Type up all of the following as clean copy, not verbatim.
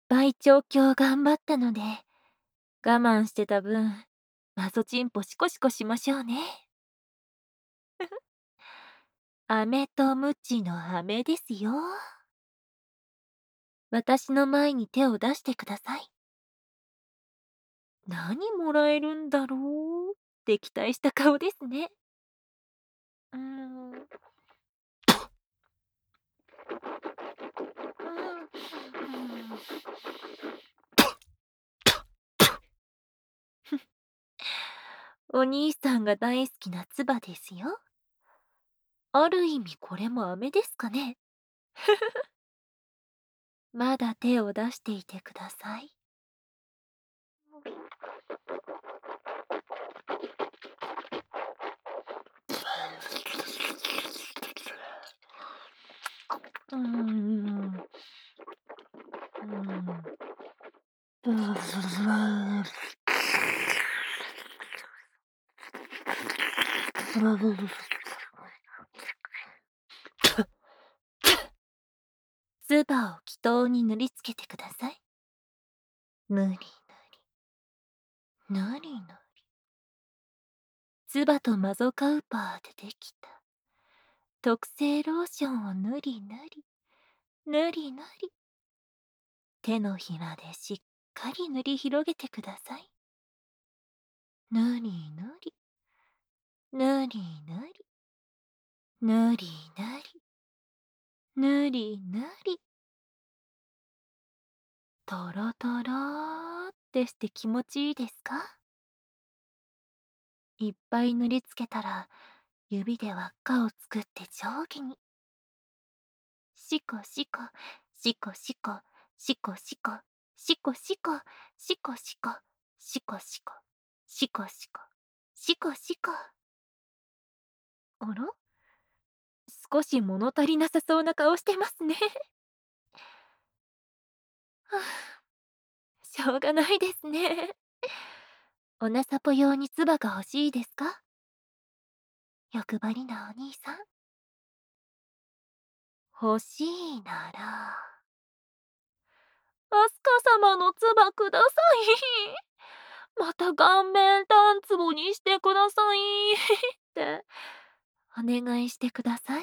ぱい調教頑張ったので、我慢してた分、マゾチンポシコシコしましょうね。飴とムチの飴ですよ。私の前に手を出してください。何もらえるんだろうって期待した顔ですね。うーん。うお兄さんが大好きな唾ですよ。ある意味これも飴ですかね。まだ手を出していてください。うーん。うーん。唾を祈祷に塗りつけてください。塗り塗り、塗り塗り。唾とマゾカウパーでできた特製ローションを塗り塗り、塗り塗り。手のひらでしっかり塗り広げてください。塗り塗り、塗り塗り、塗り塗り、塗り塗り。とろとろーってして気持ちいいですか？いっぱい塗りつけたら、指で輪っかを作って上下に。シコシコ、シコシコ、シコシコ、シコシコ、シコシコ、シコシコ、シコシコ、シコシコ。あら？少し物足りなさそうな顔してますね。はあ、しょうがないですね。おなさぽ用に唾が欲しいですか？欲張りなお兄さん。欲しいなら、アスカ様の唾ください。また顔面単壺にしてください。ってお願いしてください。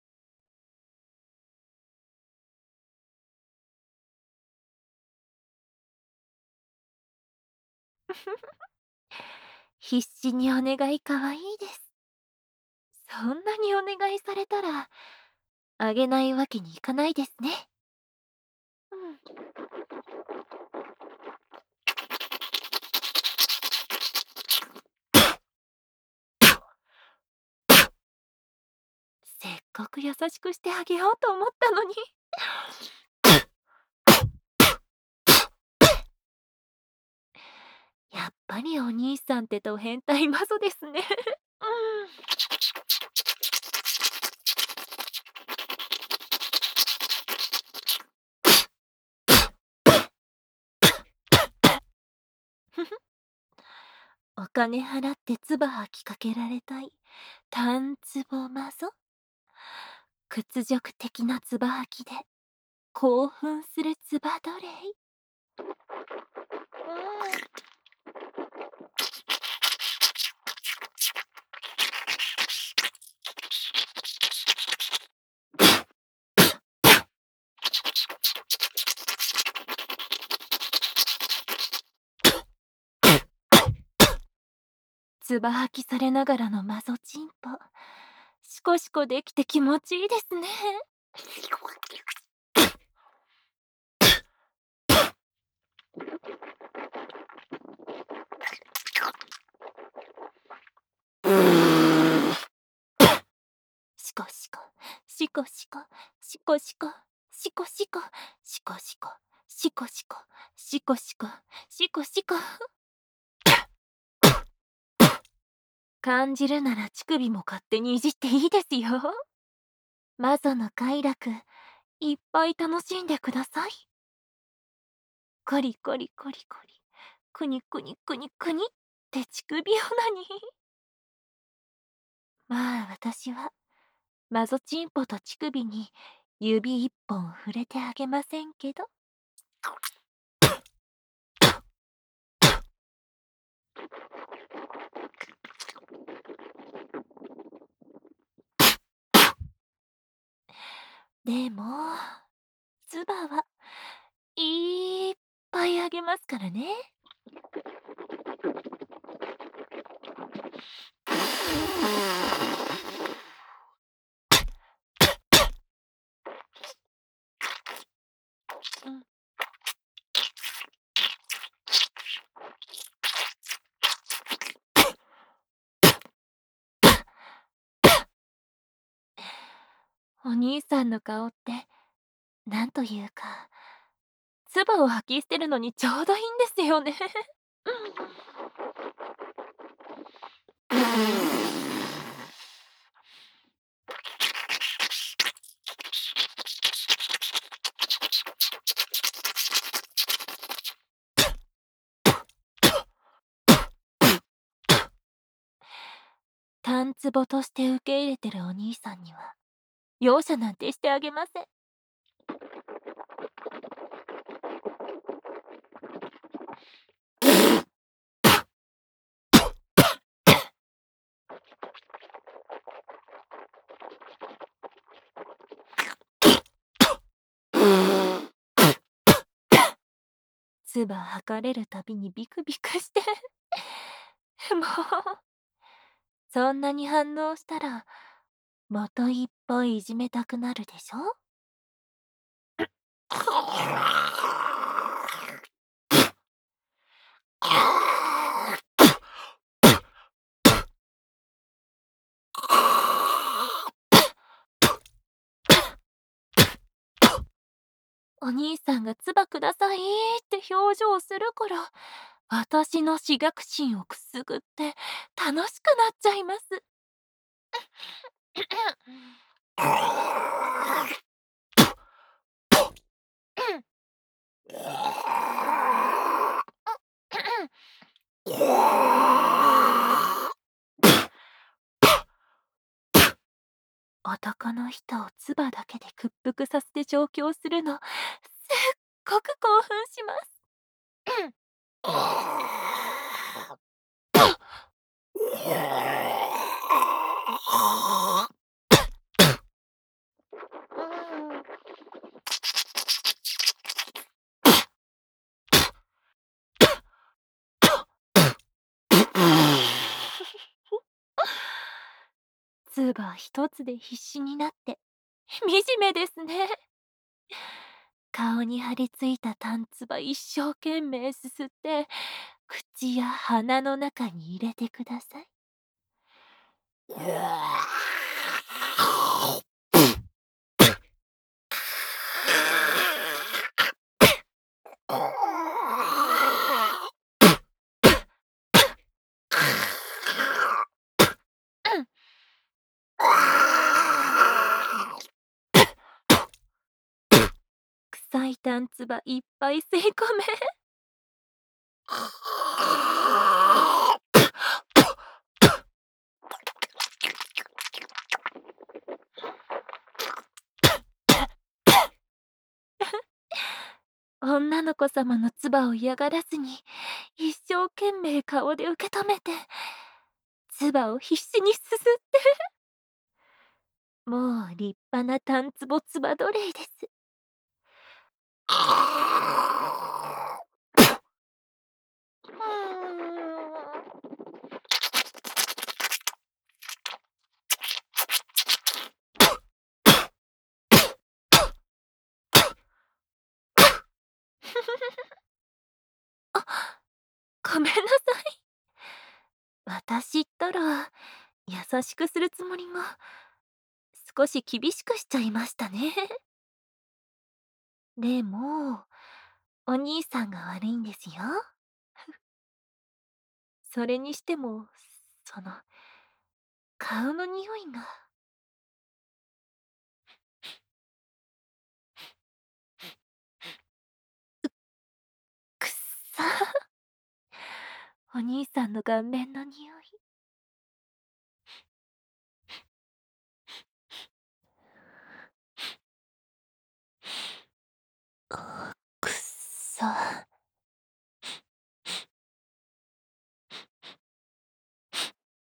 必死にお願いかわいいです。そんなにお願いされたらあげないわけにいかないですね。うん。せっかく優しくしてあげようと思ったのに。やっぱりお兄さんってと変態マゾですね。うん。お金払って唾吐きかけられたい。単壺マゾ。屈辱的な唾吐きで興奮する唾奴隷。唾吐きされながらのマゾチンポ。シコシコできて気持ちいいですね。シコシコ、シコシコ、シコシコ、シコシコ、シコシコ、シコシコ、シコシコ、シコシコ。感じるなら乳首も勝手にいじっていいですよ。マゾの快楽、いっぱい楽しんでください。コリコリコリコリ、クニクニクニクニって乳首オナニー。まあ私はマゾチンポと乳首に指一本触れてあげませんけど。 でも、唾はいっぱいあげますからね。うん。お兄さんの顔って、なんというか、唾を吐き捨てるのにちょうどいいんですよね。単壺として受け入れてるお兄さんには、容赦なんてしてあげません。唾吐かれるたびにビクビクして。もう、そんなに反応したら、またいっぱいいじめたくなるでしょ？お兄さんが「唾ください」って表情をするから、私の自虐心をくすぐって楽しくなっちゃいます。男の人を唾だけで屈服させて調教するの、すっごく興奮します。唾一つで必死になって、惨めですね。顔に張り付いたタンツバ一生懸命すすって、口や鼻の中に入れてください。臭いタンツバいっぱい吸い込め。女の子様の唾を嫌がらずに、一生懸命顔で受け止めて、唾を必死にすすって、もう立派なタンツボ唾奴隷です。ごめんなさい。私ったら、優しくするつもりが、少し厳しくしちゃいましたね。でも、お兄さんが悪いんですよ。それにしても、その、顔の匂いが。くっさ。お兄さんの顔面の匂い。くっさ。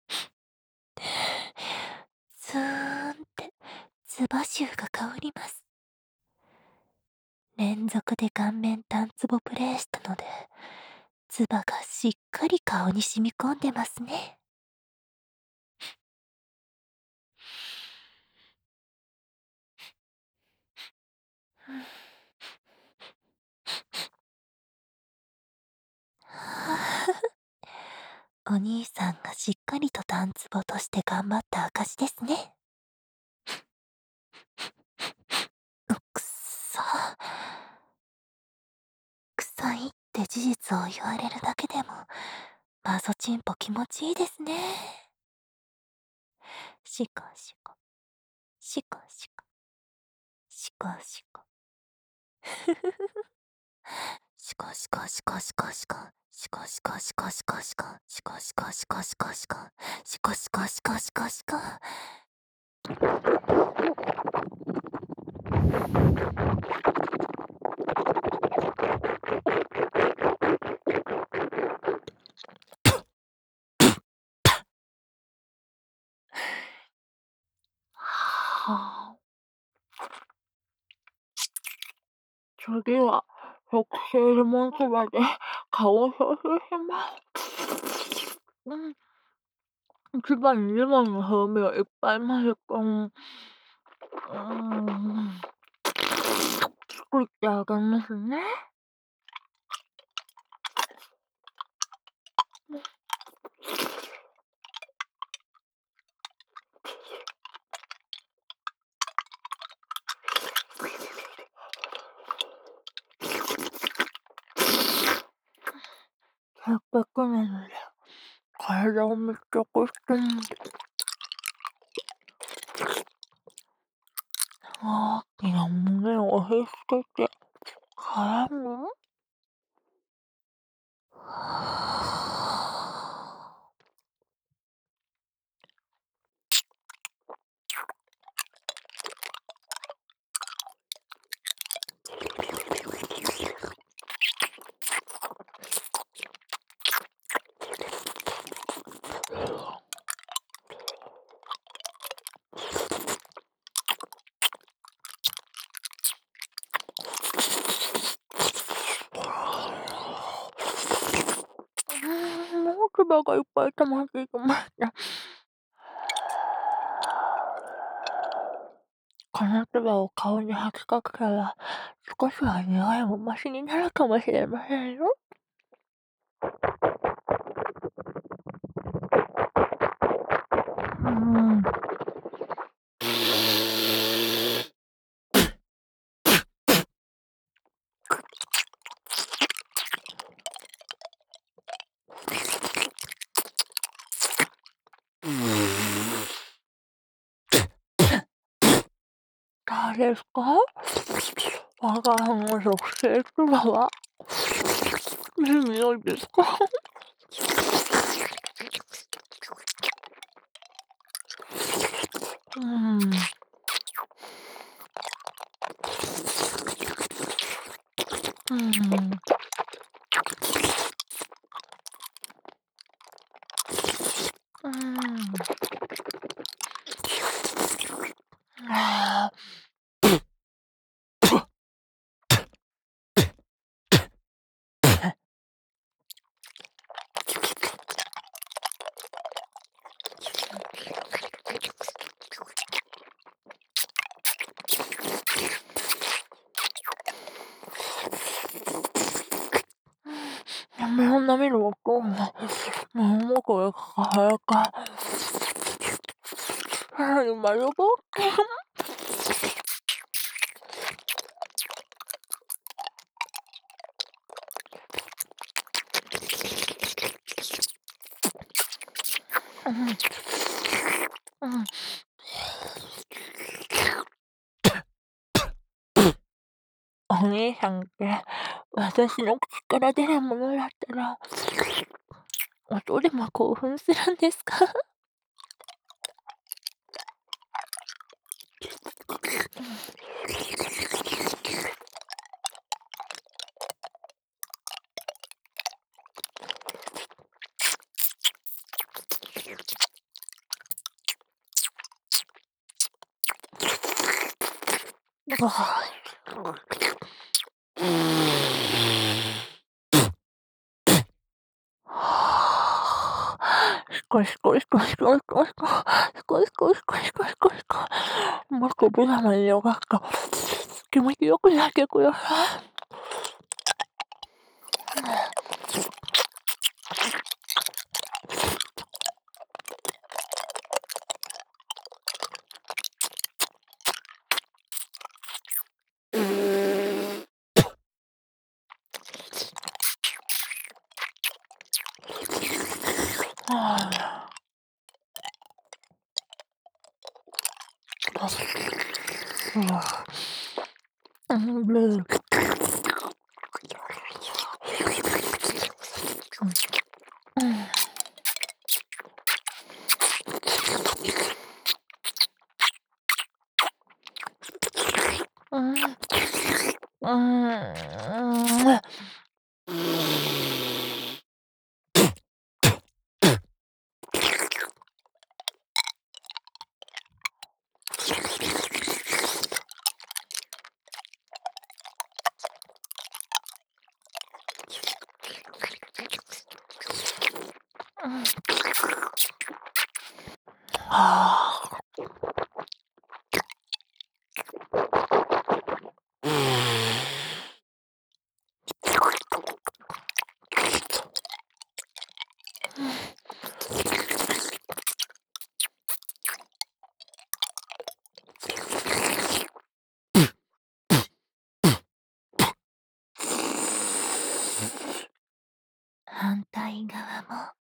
スーンって、唾臭が香ります。 連続で顔面タンツボプレイしたので、唾がしっかり顔に染み込んでますね。お兄さんがしっかりとタンツボとして頑張った証ですね。くっそ。臭いって事実を言われるだけでも、マゾチンポ気持ちいいですね。シコシコ、シコシコ、シコシコ。シコシコシコシコシコ、シコシコシコシコシコ、シコシコシコシコシコ、シコシコシコシコシコ。はあ。次は、特製レモンそばで顔を消臭します。うん。一番にレモンの風味をいっぱい混ぜ込む。作ってあげますね。せっかくなので、体を密着して大きな胸を押し付けて、絡む。もう唾がいっぱい溜まってきました。この唾を顔に吐きかけたら、少しは匂いもマシになるかもしれませんよ。うん。どうですか？我が家の特製唾は、いい匂いですか？うん。うん。うん。ああ。目を舐める音が、もうこれ輝か。さらに丸ぼっけ。うん。うん。お兄さんって、私の口から出るものだったら、音でも興奮するんですか？ シコシコシコシコシコシコシコシコシコシコシコシコもっと無様によがっか気持ちよくなってください。 反対側も。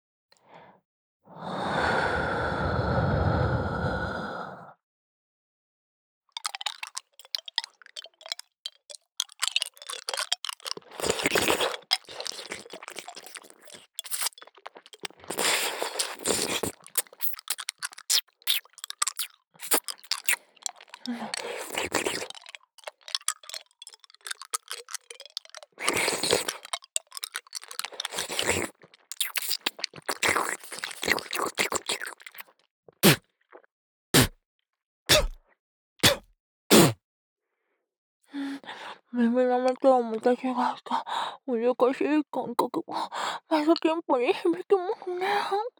耳の目とはまた違った難しい感覚がまたテンポに響きますね。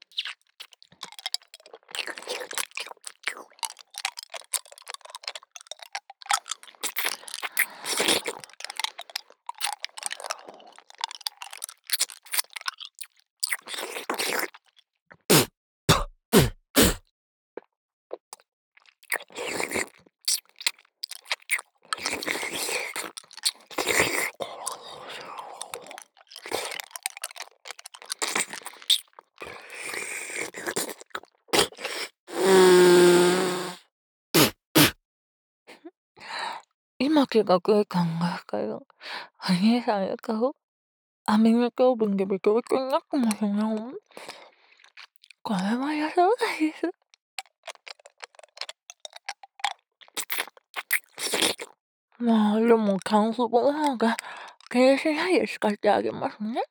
今気がついたんですけど、お兄さんの顔、網目教分でビトビトになってますね。これはやそうです。まあでも乾燥の方が気にしないで使ってあげますね。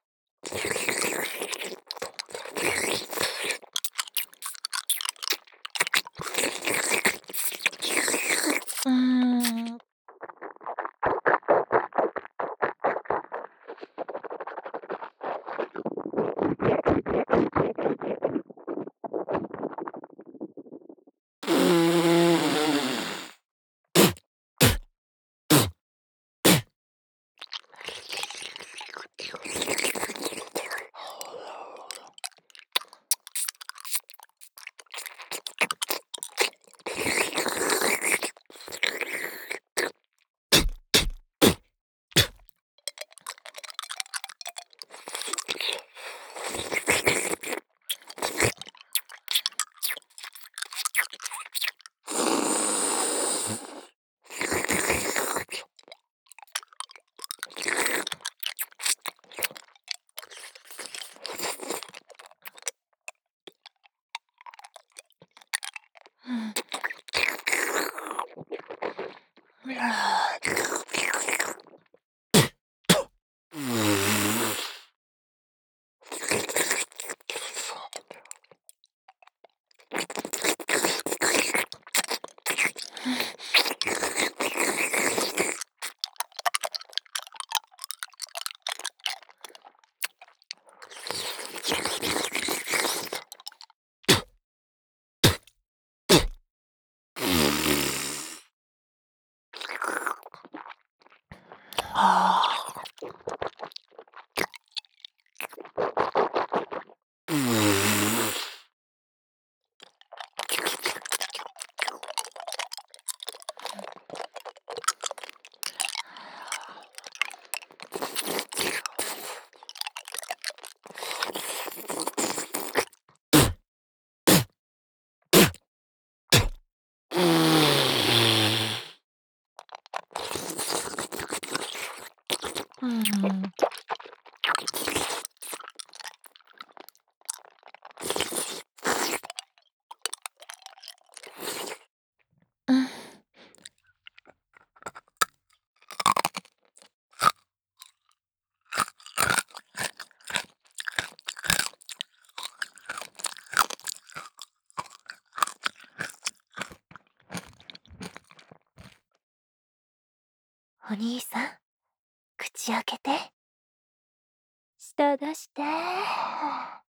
お兄さん、口開けて。舌出して。は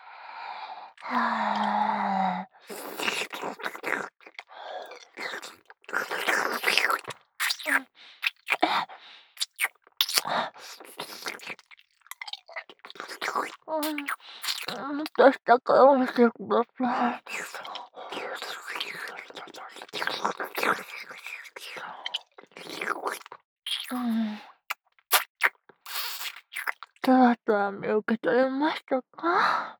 あ。もっと下から見てください。トラトラ見受け取れましたか？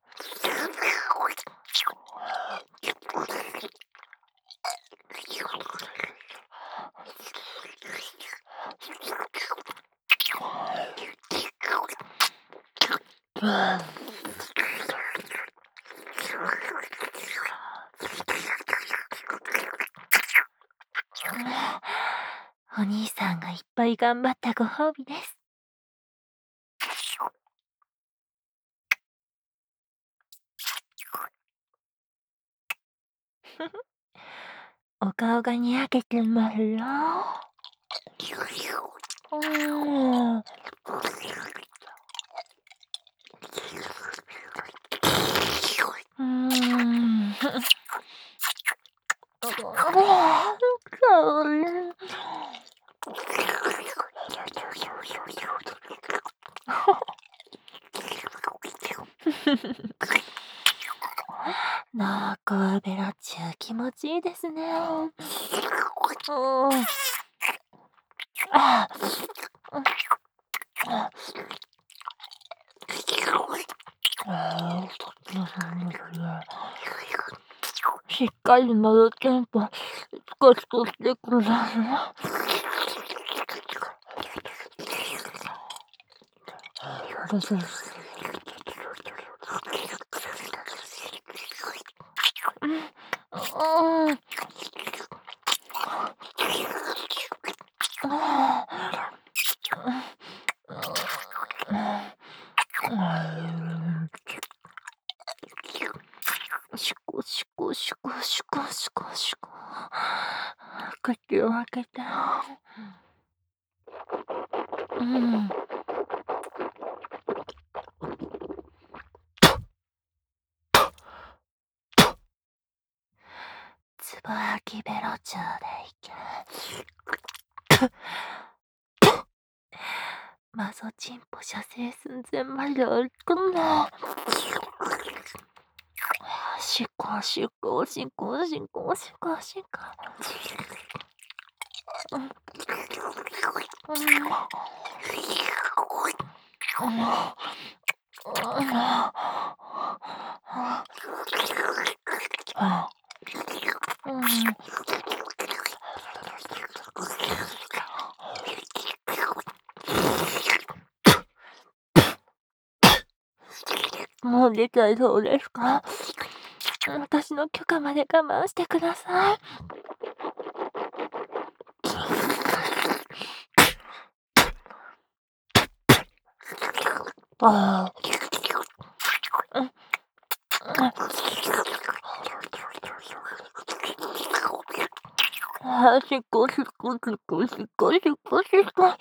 お兄さんがいっぱい頑張ったご褒美です。お顔がにやけてますよ。なくべらちゅう気持ちいいですね。しっかり乗るテンポ、少しとしてください。シコシコシコシコシコシコ。口を開けて。つばやきベロチューでいけ。マゾチンポ射精寸前まで追い込んだ。シコシコシコシコシコシコ。もう出ちゃいそうですか？私の許可まで我慢してください。しこしこしこしこしこしこ。